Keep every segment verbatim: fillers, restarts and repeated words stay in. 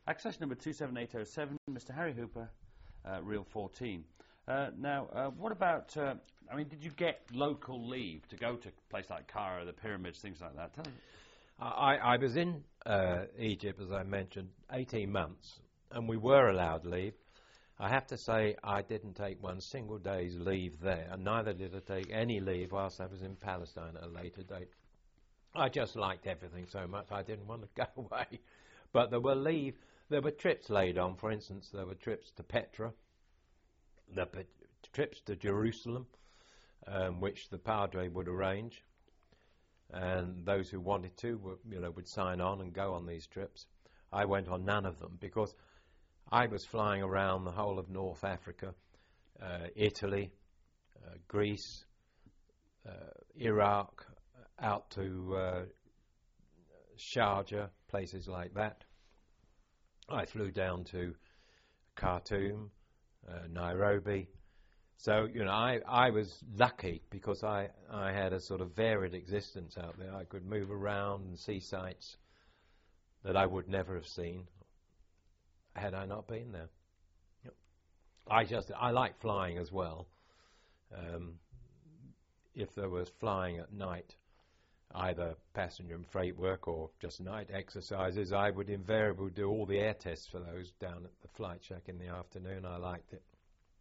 Access number two seven eight oh seven, Mister Harry Hooper, uh, reel fourteen. Uh, now, uh, what about, uh, I mean, did you get local leave to go to a place like Cairo, the pyramids, things like that? Tell us. I, I was in uh, Egypt, as I mentioned, eighteen months, and we were allowed leave. I have to say I didn't take one single day's leave there, and neither did I take any leave whilst I was in Palestine at a later date. I just liked everything so much I didn't want to go away. But there were leave, there were trips laid on. For instance, there were trips to Petra, the p- trips to Jerusalem, um, which the Padre would arrange, and those who wanted to, were, you know, would sign on and go on these trips. I went on none of them because I was flying around the whole of North Africa, uh, Italy, uh, Greece, uh, Iraq, out to uh, Sharjah, places like that. I flew down to Khartoum, uh, Nairobi. So, you know, I, I was lucky because I, I had a sort of varied existence out there. I could move around and see sights that I would never have seen had I not been there. Yep. I just, I like flying as well. Um, if there was flying at night, either passenger and freight work or just night exercises, I would invariably do all the air tests for those down at the flight shack in the afternoon. I liked it.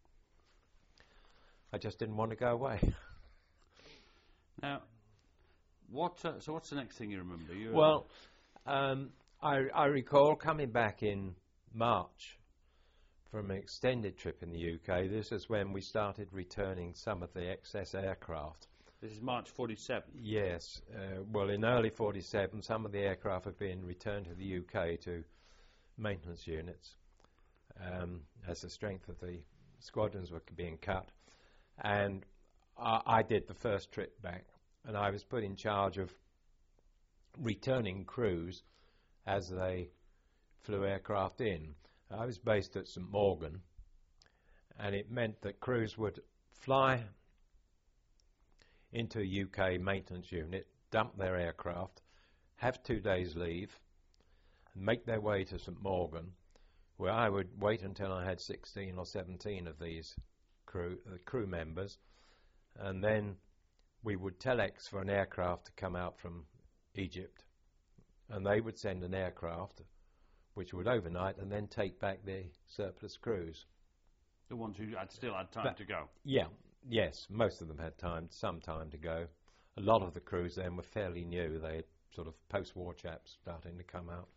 I just didn't want to go away. Now, what? Uh, so what's the next thing you remember? You well, um, I, I recall coming back in March from an extended trip in the U K. This is when we started returning some of the excess aircraft. This is March forty-seven? Yes. Uh, well, in early forty-seven, some of the aircraft have been returned to the U K to maintenance units um, as the strength of the squadrons were being cut. And I, I did the first trip back, and I was put in charge of returning crews as they flew aircraft in. I was based at St Morgan, and it meant that crews would fly into a U K maintenance unit, dump their aircraft, have two days leave, and make their way to St Morgan, where I would wait until I had sixteen or seventeen of these crew, uh, crew members, and then we would telex for an aircraft to come out from Egypt, and they would send an aircraft which would overnight and then take back the surplus crews. The ones who had still had time but to go? Yeah, yes, most of them had time, some time to go. A lot of the crews then were fairly new. They had sort of post-war chaps starting to come out.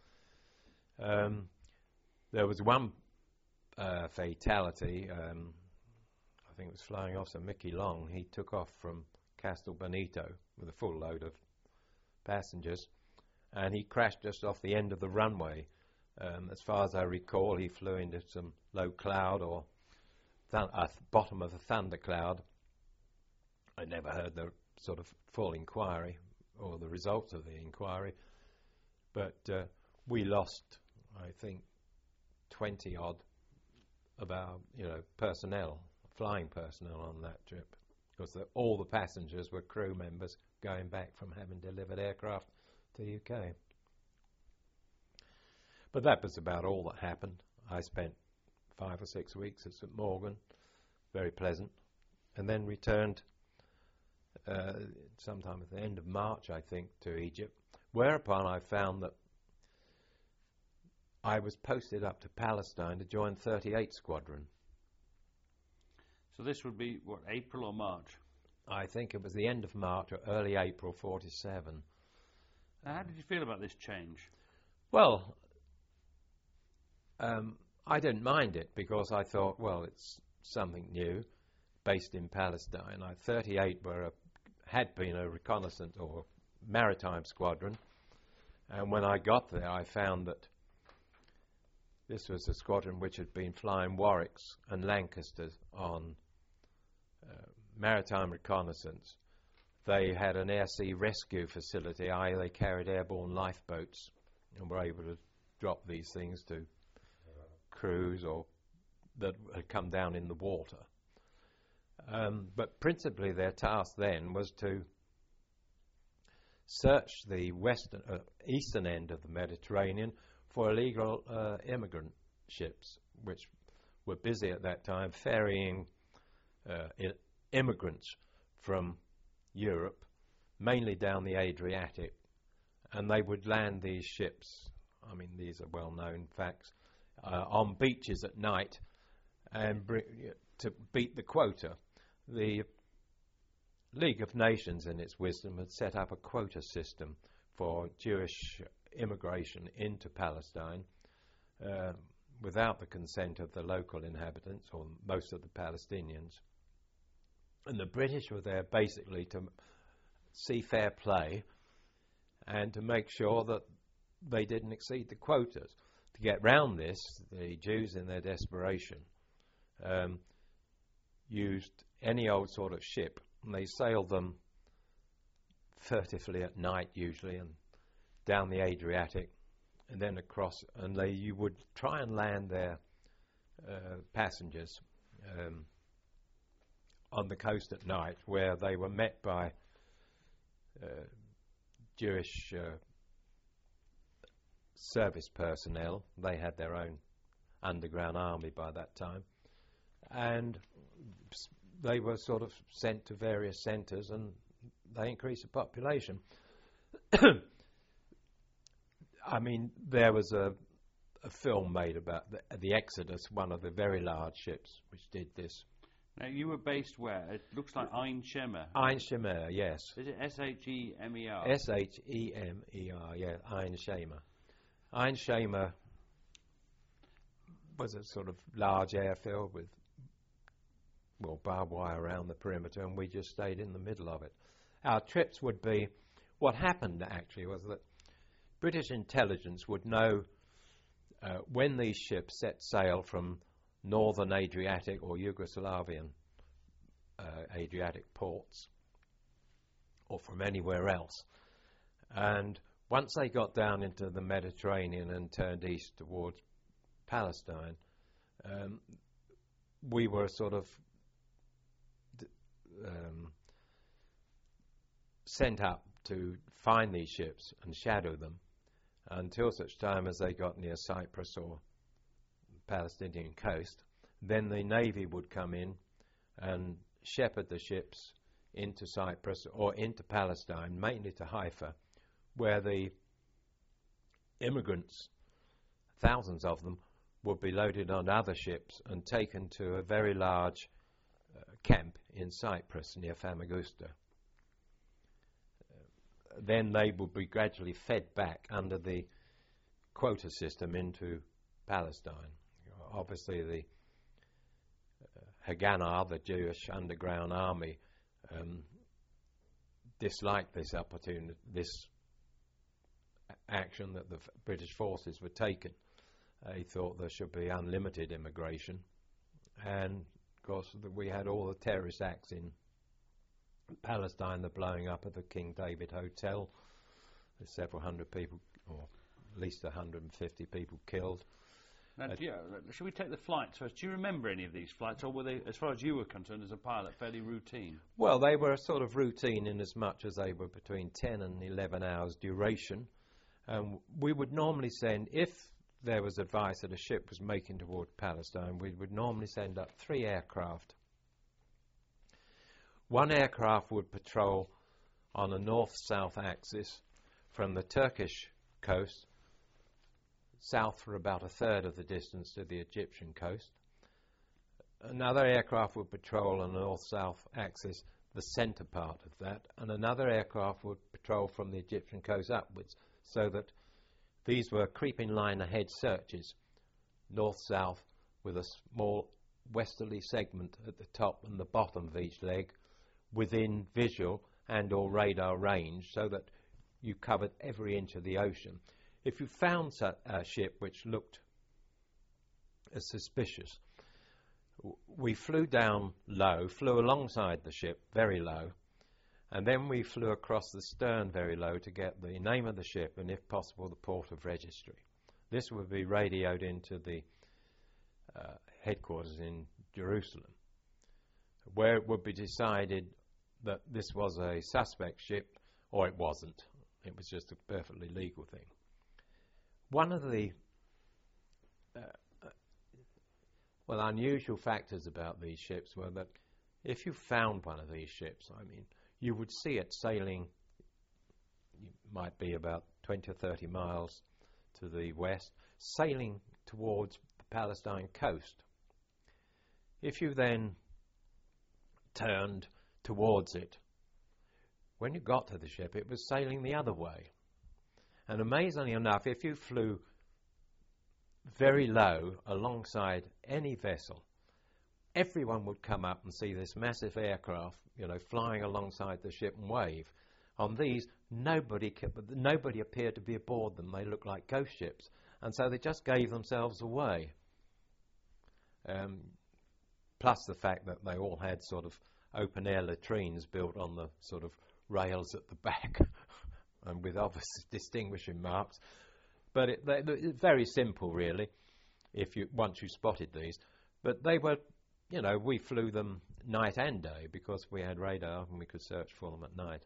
Um, there was one uh, fatality, um, I think it was flying officer Mickey Long. He took off from Castel Bonito with a full load of passengers, and he crashed just off the end of the runway. Um, as far as I recall, he flew into some low cloud or th- uh, bottom of a thundercloud. I never heard the sort of full inquiry or the results of the inquiry, but uh, we lost, I think, twenty odd of our, you know, personnel, flying personnel on that trip, because the, all the passengers were crew members going back from having delivered aircraft to the U K. But that was about all that happened. I spent five or six weeks at St Morgan, very pleasant, and then returned uh, sometime at the end of March, I think, to Egypt, whereupon I found that I was posted up to Palestine to join thirty-eight Squadron. So this would be, what, April or March? I think it was the end of March or early April forty-seven. Now, how did you feel about this change? Well, um, I didn't mind it because I thought, well, it's something new, based in Palestine. I, thirty-eight were a, had been a reconnaissance or maritime squadron, and when I got there, I found that this was a squadron which had been flying Warwicks and Lancasters on uh, maritime reconnaissance. They had an air-sea rescue facility, that is they carried airborne lifeboats and were able to drop these things to crews or that had come down in the water. Um, but principally their task then was to search the western, uh, eastern end of the Mediterranean for illegal uh, immigrant ships, which were busy at that time ferrying uh, I- immigrants from Europe, mainly down the Adriatic, and they would land these ships, I mean these are well-known facts, uh, on beaches at night and bring, to beat the quota. The League of Nations, in its wisdom, had set up a quota system for Jewish immigration into Palestine uh, without the consent of the local inhabitants, or most of the Palestinians. And the British were there basically to see fair play and to make sure that they didn't exceed the quotas. To get round this, the Jews, in their desperation, um, used any old sort of ship, and they sailed them furtively at night usually, and down the Adriatic, and then across, and they you would try and land their uh, passengers um, on the coast at night, where they were met by uh, Jewish uh, service personnel. They had their own underground army by that time, and they were sort of sent to various centres, and they increased the population. I mean, there was a, a film made about the, the Exodus, one of the very large ships which did this. Now, you were based where? It looks like Ein Shemer. Ein Shemer, yes. Is it S H E M E R? S H E M E R, yeah, Ein Shemer. Ein Shemer was a sort of large airfield with, well, barbed wire around the perimeter, and we just stayed in the middle of it. Our trips would be, what happened actually was that British intelligence would know uh, when these ships set sail from northern Adriatic or Yugoslavian uh, Adriatic ports, or from anywhere else. And once they got down into the Mediterranean and turned east towards Palestine, um, we were sort of d- um, sent up to find these ships and shadow them until such time as they got near Cyprus or Palestinian coast. Then the Navy would come in and shepherd the ships into Cyprus or into Palestine, mainly to Haifa, where the immigrants, thousands of them, would be loaded on other ships and taken to a very large uh, camp in Cyprus near Famagusta. Uh, then they would be gradually fed back under the quota system into Palestine. Obviously the uh, Haganah, the Jewish underground army, um, disliked this opportunity, this action that the f- British forces were taking. They thought there should be unlimited immigration, and of course the, we had all the terrorist acts in Palestine, the blowing up of the King David Hotel, there's several hundred people, or at least one hundred fifty people killed. Now, Uh, do you, should we take the flights first? Do you remember any of these flights, or were they, as far as you were concerned as a pilot, fairly routine? Well, they were sort of routine in as much as they were between ten and eleven hours duration. Um, we would normally send, if there was advice that a ship was making toward Palestine, we would normally send up three aircraft. One aircraft would patrol on a north-south axis from the Turkish coast south for about a third of the distance to the Egyptian coast. Another aircraft would patrol on the north-south axis, the centre part of that, and another aircraft would patrol from the Egyptian coast upwards, so that these were creeping line ahead searches, north-south, with a small westerly segment at the top and the bottom of each leg within visual and or radar range, so that you covered every inch of the ocean. If you found a ship which looked uh, suspicious, w- we flew down low, flew alongside the ship very low, and then we flew across the stern very low to get the name of the ship and, if possible, the port of registry. This would be radioed into the uh, headquarters in Jerusalem, where it would be decided that this was a suspect ship, or it wasn't. It was just a perfectly legal thing. one of the uh, uh, well, unusual factors about these ships were that if you found one of these ships, I mean, you would see it sailing, it might be about twenty or thirty miles to the west, sailing towards the Palestine coast. If you then turned towards it, when you got to the ship, it was sailing the other way. And amazingly enough, if you flew very low alongside any vessel, everyone would come up and see this massive aircraft, you know, flying alongside the ship and wave. On these, nobody kept, nobody appeared to be aboard them. They looked like ghost ships, and so they just gave themselves away. Um, plus the fact that they all had sort of open-air latrines built on the sort of rails at the back, and with obvious distinguishing marks. But it, they, it's very simple, really, if you once you spotted these. But they were, you know, we flew them night and day because we had radar and we could search for them at night.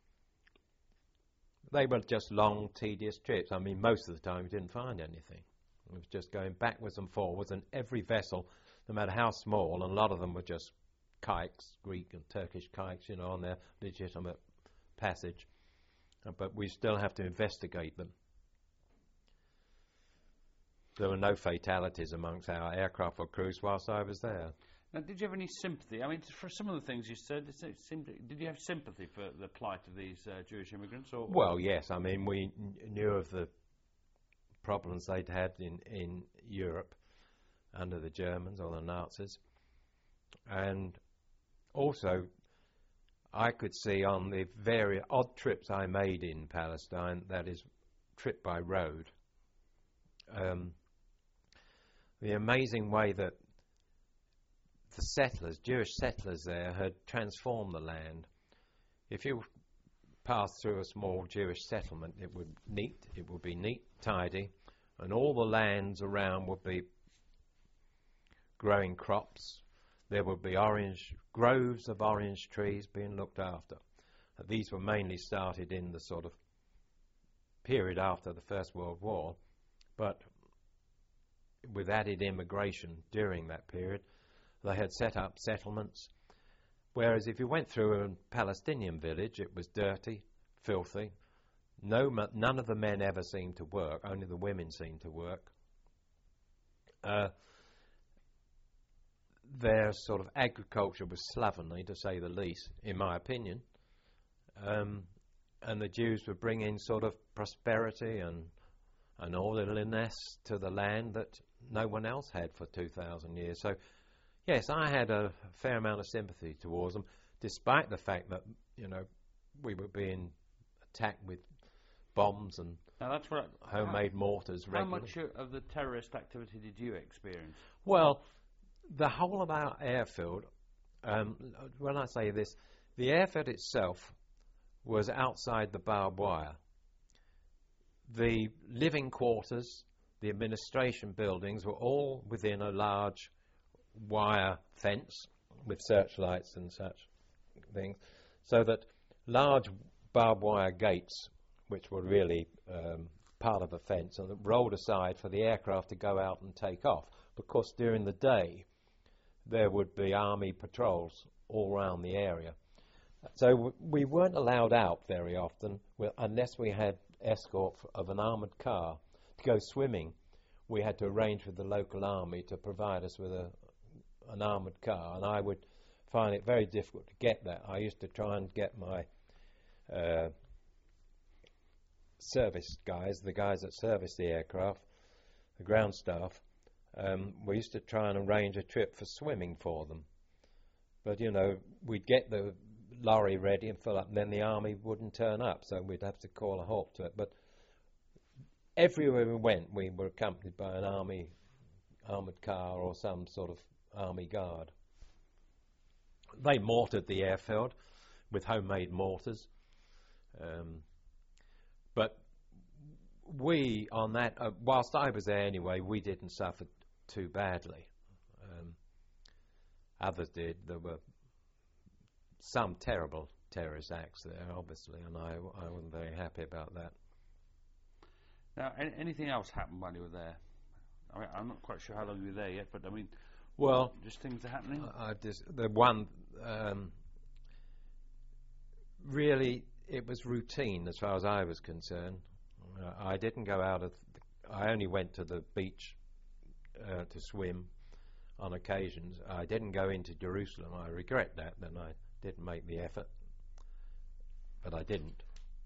They were just long, tedious trips. I mean, most of the time we didn't find anything. It was just going backwards and forwards, and every vessel, no matter how small, and a lot of them were just kikes, Greek and Turkish kikes, you know, on their legitimate passage. Uh, but we still have to investigate them. There were no fatalities amongst our aircraft or crews whilst I was there. Now, did you have any sympathy? I mean, for some of the things you said, it seemed, did you have sympathy for the plight of these uh, Jewish immigrants? Or, well, yes. I mean, we n- knew of the problems they'd had in, in Europe under the Germans or the Nazis. And also, I could see on the very odd trips I made in Palestine, that is, trip by road, um, the amazing way that the settlers, Jewish settlers there, had transformed the land. If you passed through a small Jewish settlement, it would neat, it would be neat, tidy, and all the lands around would be growing crops. There would be orange groves of orange trees being looked after. These were mainly started in the sort of period after the First World War, but with added immigration during that period, they had set up settlements, whereas if you went through a Palestinian village, it was dirty, filthy. No, none of the men ever seemed to work, only the women seemed to work. Uh, their sort of agriculture was slovenly, to say the least, in my opinion. Um, and the Jews would bring in sort of prosperity and an orderliness to the land that no one else had for two thousand years. So, yes, I had a fair amount of sympathy towards them, despite the fact that, you know, we were being attacked with bombs and now that's what homemade how, mortars regularly. How much of the terrorist activity did you experience? Well, the whole of our airfield, um, when I say this, the airfield itself was outside the barbed wire. The living quarters, the administration buildings were all within a large wire fence with searchlights and such things, so that large barbed wire gates, which were really um, part of a fence, and rolled aside for the aircraft to go out and take off, because during the day there would be army patrols all around the area. So w- we weren't allowed out very often well, unless we had escort of an armoured car. To go swimming, we had to arrange with the local army to provide us with a, an armoured car, and I would find it very difficult to get that. I used to try and get my uh, service guys, the guys that service the aircraft, the ground staff, um, we used to try and arrange a trip for swimming for them. But, you know, we'd get the lorry ready and fill up, and then the army wouldn't turn up, so we'd have to call a halt to it. But everywhere we went, we were accompanied by an army armoured car or some sort of army guard. They mortared the airfield with homemade mortars. Um, but we, on that, uh, whilst I was there anyway, we didn't suffer too badly. Um, others did. There were some terrible terrorist acts there, obviously, and I, I wasn't very happy about that. Now, any, anything else happened while you were there? I mean, I'm not quite sure how long you were there yet, but I mean, well, just things are happening. I, I just, the one um, really, it was routine as far as I was concerned. Uh, I didn't go out of. The, I only went to the beach uh, to swim on occasions. I didn't go into Jerusalem. I regret that. Then I didn't make the effort, but I didn't.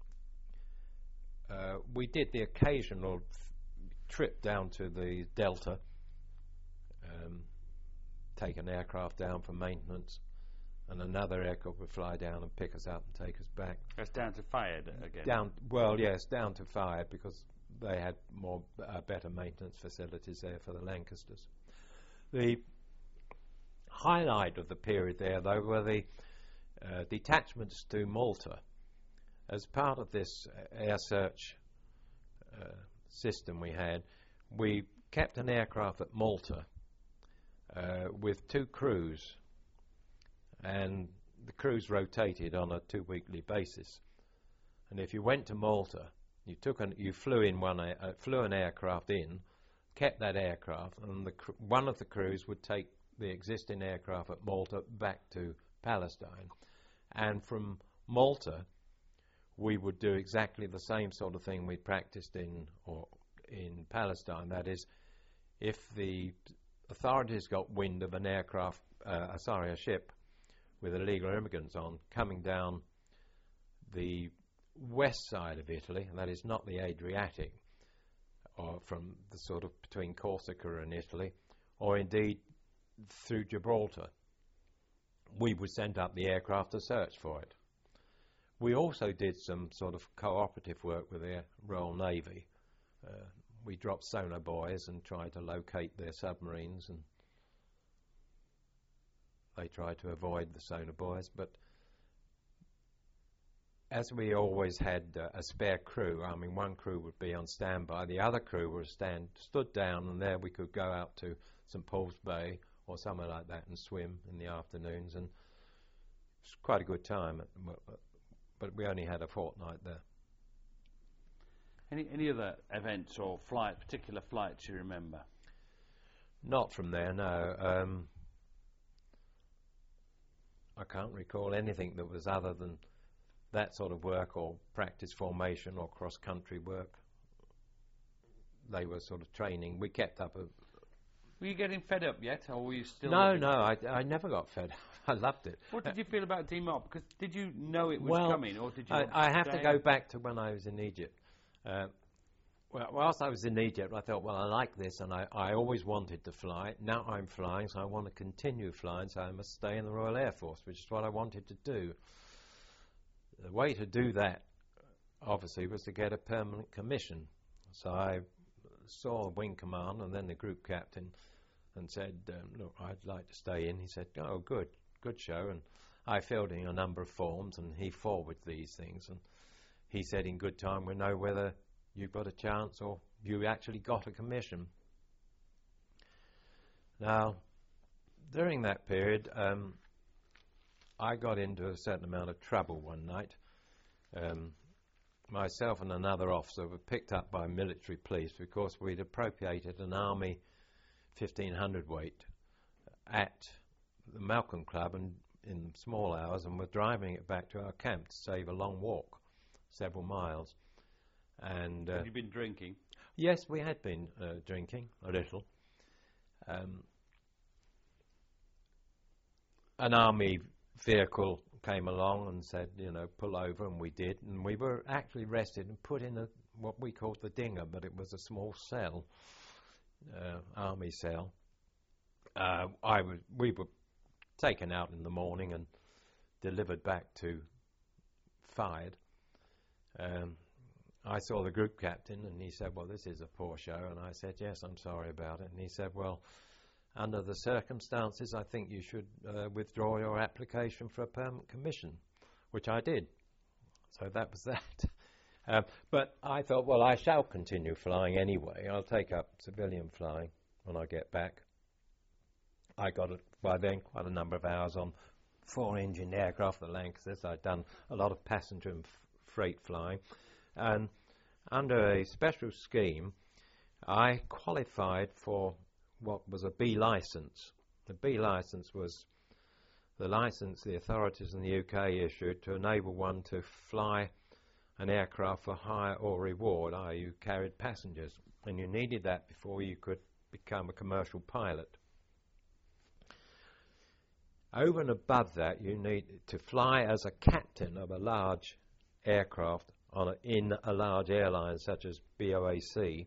Uh, we did the occasional f- trip down to the Delta, um, take an aircraft down for maintenance, and another aircraft would fly down and pick us up and take us back. That's down to Fayed again. Down, well, yes, down to Fayed because they had more uh, better maintenance facilities there for the Lancasters. The highlight of the period there, though, were the uh, detachments to Malta. As part of this uh, air search uh, system we had, we kept an aircraft at Malta uh, with two crews, and the crews rotated on a two-weekly basis. And if you went to Malta, you took an, you flew in one, a, uh, flew an aircraft in, kept that aircraft, and the cr- one of the crews would take the existing aircraft at Malta back to Palestine, and from Malta we would do exactly the same sort of thing we practiced in or in Palestine. That is, if the authorities got wind of an aircraft, uh, sorry, a ship with illegal immigrants on coming down the west side of Italy, and that is not the Adriatic, or from the sort of between Corsica and Italy, or indeed through Gibraltar, we would send up the aircraft to search for it. We also did some sort of cooperative work with the Royal Navy. Uh, we dropped sonar buoys and tried to locate their submarines, and they tried to avoid the sonar buoys. But as we always had uh, a spare crew, I mean, one crew would be on standby, the other crew would stand, stood down, and there we could go out to Saint Paul's Bay or somewhere like that and swim in the afternoons, and it was quite a good time. At, but we only had a fortnight there. Any any other events or flight, particular flights you remember? Not from there, no. Um, I can't recall anything that was other than that sort of work or practice formation or cross-country work. They were sort of training. We kept up a... Were you getting fed up yet, or were you still... No, no, I, I never got fed up. I loved it. What did you feel about demob? Because did you know it was well, coming, or did you... I, want to I have stay? to go back to when I was in Egypt. Uh, well, whilst I was in Egypt, I thought, well, I like this, and I, I always wanted to fly. Now I'm flying, so I want to continue flying, so I must stay in the Royal Air Force, which is what I wanted to do. The way to do that, obviously, was to get a permanent commission. So I saw Wing Command and then the group captain and said, um, look, I'd like to stay in. He said, oh, good, good show. And I filled in a number of forms, and he forwarded these things. And he said, in good time, we'll know whether you've got a chance or you actually got a commission. Now, during that period, um, I got into a certain amount of trouble one night. Um, myself and another officer were picked up by military police because we'd appropriated an Army fifteen hundred weight at the Malcolm Club and in small hours, and were driving it back to our camp to save a long walk, several miles. And uh, Had you been drinking? Yes, we had been uh, drinking a little. Um, an Army vehicle came along and said, you know, pull over, and we did, and we were actually arrested and put in a, what we called the dinger, but it was a small cell, uh, army cell. Uh, I was, we were taken out in the morning and delivered back to Fayed. Um, I saw the group captain, and he said, well, this is a poor show, and I said, yes, I'm sorry about it, and he said, well, under the circumstances, I think you should uh, withdraw your application for a permanent commission, which I did. So that was that. um, but I thought, well, I shall continue flying anyway. I'll take up civilian flying when I get back. I got, a, by then, quite a number of hours on four-engine aircraft, the Lancasters. I'd done a lot of passenger and f- freight flying. And under a special scheme, I qualified for what was a B licence. The B licence was the licence the authorities in the U K issued to enable one to fly an aircraft for hire or reward, that is you carried passengers, and you needed that before you could become a commercial pilot. Over and above that, you need to fly as a captain of a large aircraft on a, in a large airline such as B O A C.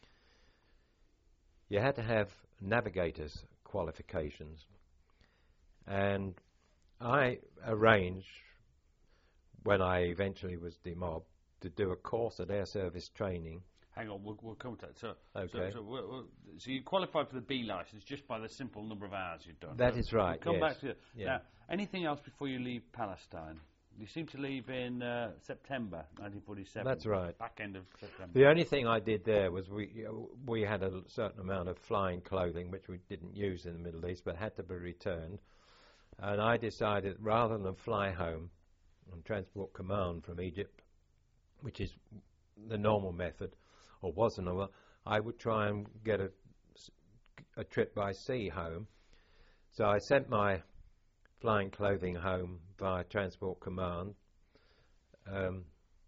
You had to have navigator's qualifications, and I arranged, when I eventually was demobbed, to do a course at Air Service Training. Hang on, we'll, we'll come to that. So, okay. so, so, we'll, we'll, so you qualified for the B licence just by the simple number of hours you've done. That so is right. We'll come yes. back to it. Yeah. Now, anything else before you leave Palestine? You seem to leave in uh, September nineteen forty-seven. That's right. Back end of September. The only thing I did there was we uh, we had a certain amount of flying clothing which we didn't use in the Middle East but had to be returned, and I decided rather than fly home on Transport Command from Egypt, which is the normal method, or was the normal, I would try and get a, a trip by sea home. So I sent my flying clothing home via Transport Command um,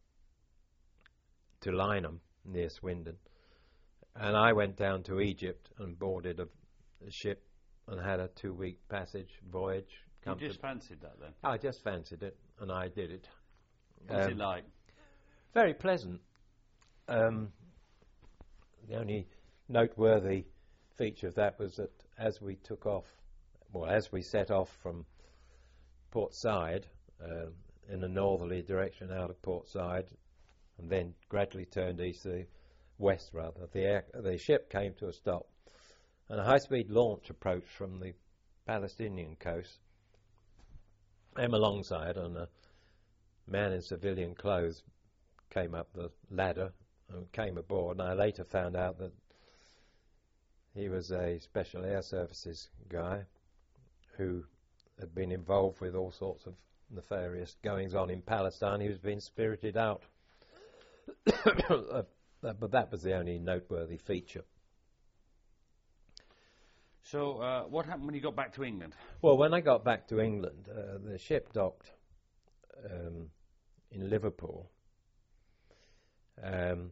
to Lynham near Swindon, and I went down to Egypt and boarded a, a ship and had a two-week passage voyage. You just fancied that then? I just fancied it, and I did it. What's um, it like? Very pleasant. Um, the only noteworthy feature of that was that as we took off, well, as we set off from Port Said uh, in a northerly direction out of Port Said, and then gradually turned east, to west rather, the, air, the ship came to a stop, and a high-speed launch approached from the Palestinian coast. Came alongside, and a man in civilian clothes came up the ladder and came aboard, and I later found out that he was a Special Air Services guy who had been involved with all sorts of nefarious goings-on in Palestine. He was being spirited out. uh, but that was the only noteworthy feature. So uh, what happened when you got back to England? Well, when I got back to England, uh, the ship docked um, in Liverpool. Um,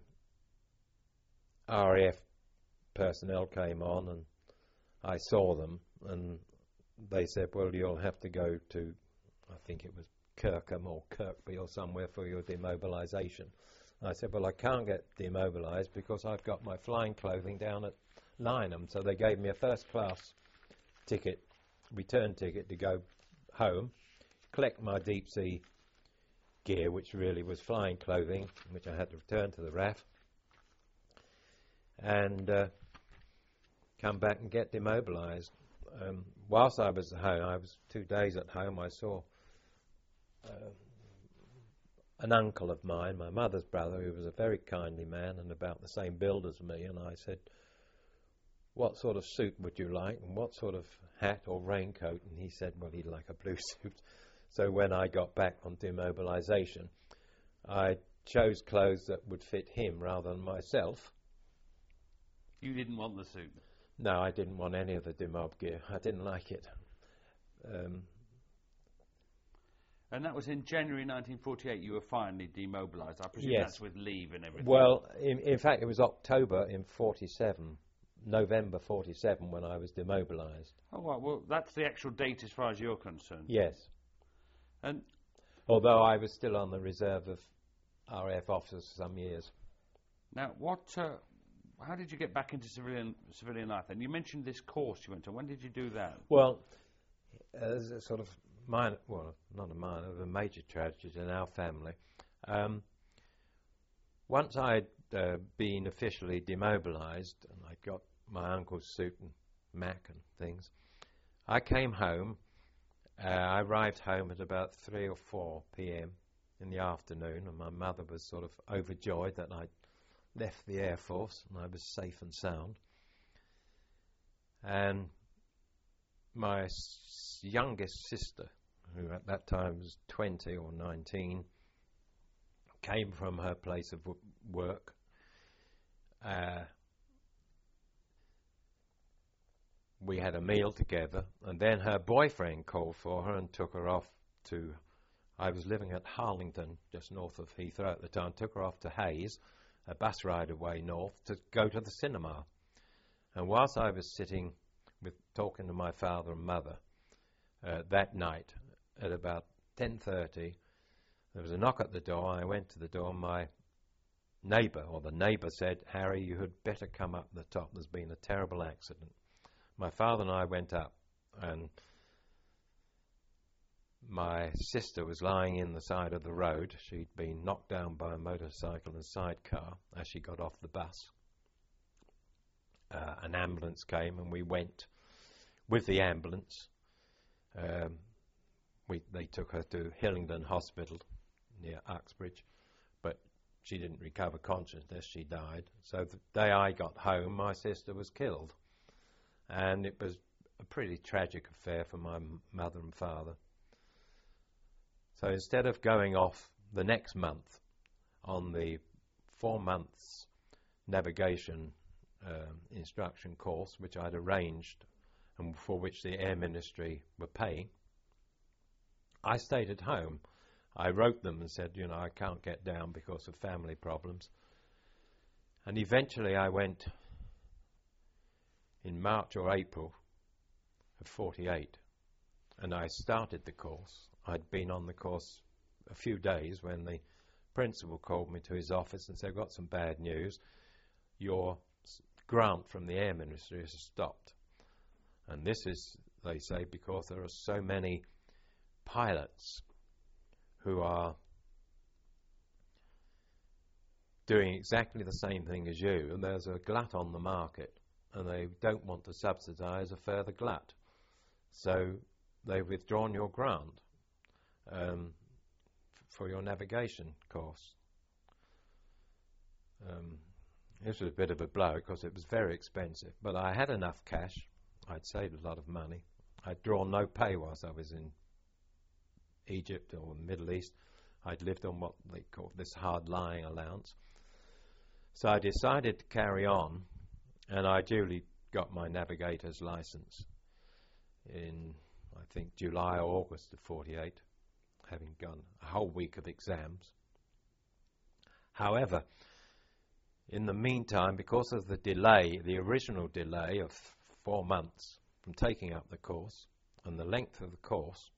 R A F personnel came on, and I saw them, and they said, well, you'll have to go to, I think it was Kirkham or Kirkby or somewhere for your demobilisation. I said, well, I can't get demobilised because I've got my flying clothing down at Lynham. So they gave me a first class ticket, return ticket to go home, collect my deep sea gear, which really was flying clothing, which I had to return to the R A F, and uh, come back and get demobilised. Um, whilst I was at home, I was two days at home, I saw uh, an uncle of mine, my mother's brother, who was a very kindly man and about the same build as me, and I said, what sort of suit would you like, and what sort of hat or raincoat? And he said, well, he'd like a blue suit. So when I got back on demobilisation, I chose clothes that would fit him rather than myself. You didn't want the suit? No, I didn't want any of the demob gear. I didn't like it. Um, and that was in January nineteen forty-eight. You were finally demobilised. I presume yes. that's with leave and everything. Well, in, in fact, it was October in forty-seven, November forty-seven, when I was demobilised. Oh, right. Well, that's the actual date as far as you're concerned. Yes. And although I was still on the reserve of R A F officers for some years. Now, what? Uh, how did you get back into civilian civilian life? And you mentioned this course you went to. When did you do that? Well, as a sort of minor, well, not a minor, a major tragedy in our family. Um, once I'd uh, been officially demobilised and I got my uncle's suit and Mac and things, I came home. Uh, I arrived home at about three or four p m in the afternoon, and my mother was sort of overjoyed that I'd left the Air Force and I was safe and sound. And my s youngest sister, who at that time was twenty or nineteen, came from her place of w- work. Uh, we had a meal together, and then her boyfriend called for her and took her off to, I was living at Harlington, just north of Heathrow at the time, took her off to Hayes, a bus ride away north, to go to the cinema. And whilst I was sitting with talking to my father and mother uh, that night at about ten thirty, there was a knock at the door. I went to the door, and my neighbour, or the neighbour said, "Harry, you had better come up the top. There's been a terrible accident." My father and I went up, and my sister was lying in the side of the road. She'd been knocked down by a motorcycle and sidecar as she got off the bus. Uh, an ambulance came, and we went with the ambulance. Um, we, they took her to Hillingdon Hospital near Uxbridge, but she didn't recover consciousness. She died. So the day I got home, my sister was killed. And it was a pretty tragic affair for my m- mother and father. So instead of going off the next month on the four months navigation um, instruction course, which I'd arranged and for which the Air Ministry were paying, I stayed at home. I wrote them and said, you know, I can't get down because of family problems. And eventually I went in March or April of forty-eight, and I started the course. I'd been on the course a few days when the principal called me to his office and said, "I've got some bad news. Your s- grant from the Air Ministry has stopped." And this is, they say, because there are so many pilots who are doing exactly the same thing as you, and there's a glut on the market, and they don't want to subsidise a further glut. So they've withdrawn your grant um, f- for your navigation course. Um, this was a bit of a blow because it was very expensive, but I had enough cash. I'd saved a lot of money. I'd drawn no pay whilst I was in Egypt or the Middle East. I'd lived on what they call this hard lying allowance. So I decided to carry on, and I duly got my navigator's license in, I think, July or August of forty-eight, having gone a whole week of exams. However, in the meantime, because of the delay, the original delay of four months from taking up the course and the length of the course,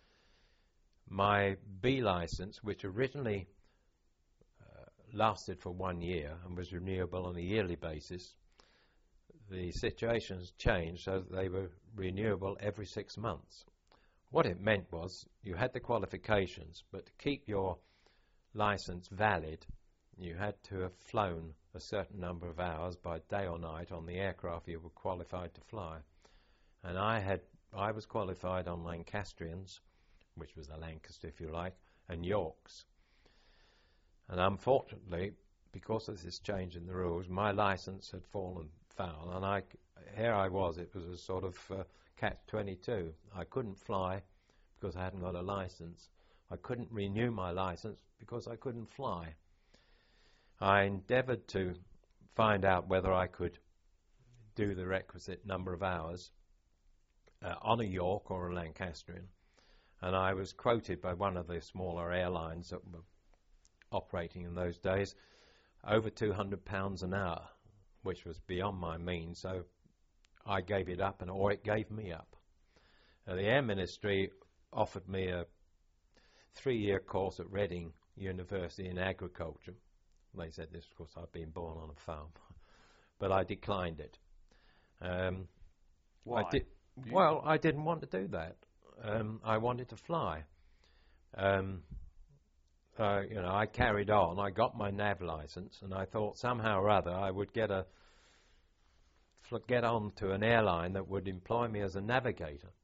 my B license, which originally uh, lasted for one year and was renewable on a yearly basis, the situations changed so that they were renewable every six months. What it meant was you had the qualifications, but to keep your license valid, you had to have flown a certain number of hours by day or night on the aircraft you were qualified to fly. And I had, I was qualified on Lancastrians, which was a Lancaster, if you like, and Yorks. And unfortunately, because of this change in the rules, my license had fallen foul, and I, here I was, it was a sort of uh, catch twenty-two. I couldn't fly because I hadn't got a license. I couldn't renew my license because I couldn't fly. I endeavoured to find out whether I could do the requisite number of hours uh, on a York or a Lancastrian, and I was quoted by one of the smaller airlines that were operating in those days over two hundred pounds an hour, which was beyond my means, so I gave it up, and or it gave me up. Uh, the Air Ministry offered me a three-year course at Reading University in agriculture. They said this because I'd been born on a farm, but I declined it. Um, Why? I did, well, I didn't want to do that. Um, I wanted to fly. Um, uh, you know, I carried on. I got my nav license, and I thought somehow or other I would get a fl- get on to an airline that would employ me as a navigator.